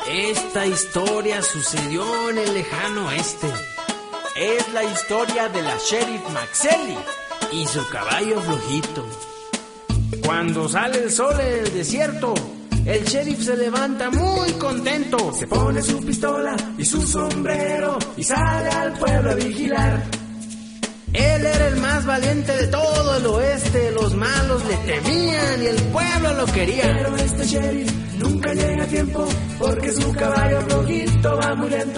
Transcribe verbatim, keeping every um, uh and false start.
Esta historia sucedió en el lejano oeste. Es la historia de la Sheriff McSally y su caballo flojito. Cuando sale el sol en el desierto, el sheriff se levanta muy contento. Se pone su pistola y su sombrero y sale al pueblo a vigilar. Él era el más valiente de todo el oeste. Los malos le temían y el pueblo lo quería. Pero este sheriff nunca llega a tiempo porque su caballo flojito va muy lento.